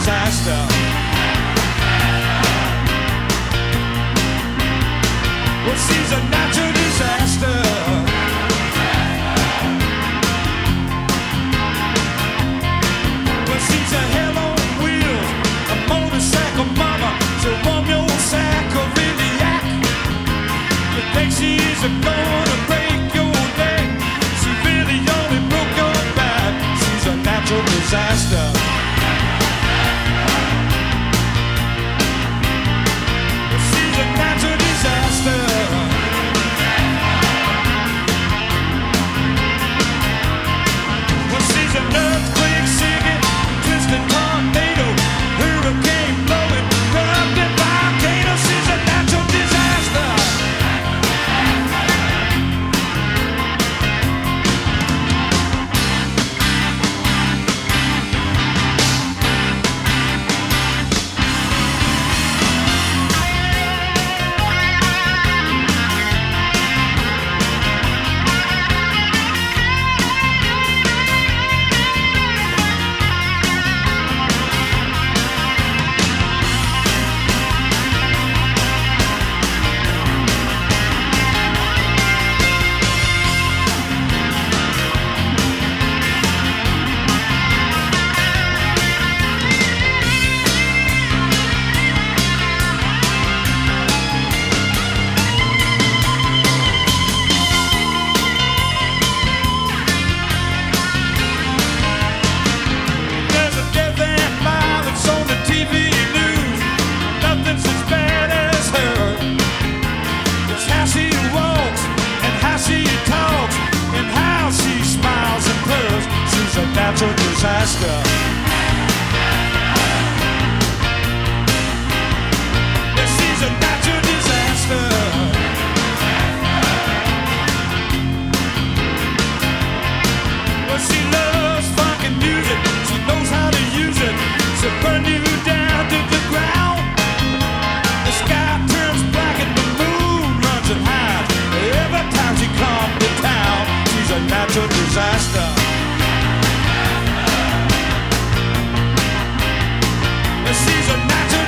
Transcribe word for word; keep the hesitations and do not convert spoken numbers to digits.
disaster. Well, she's a natural disaster. Well, she's a hell on wheels, a motorcycle mama. So warm your sack of yak. You think she's a gonna break your neck? She really only broke your back. She's a natural disaster. She's a natural disaster. Well, she's an earthquake singing, twisted tornado, hurricane blowing, erupting volcano. She's a natural disaster. Natural disaster. Yeah, she's a natural disaster. Well, she loves funky music. She knows how to use it. She'll burn you down to the ground. The sky turns black and the moon runs and hides. Every time she comes to town, she's a natural disaster. She's a natural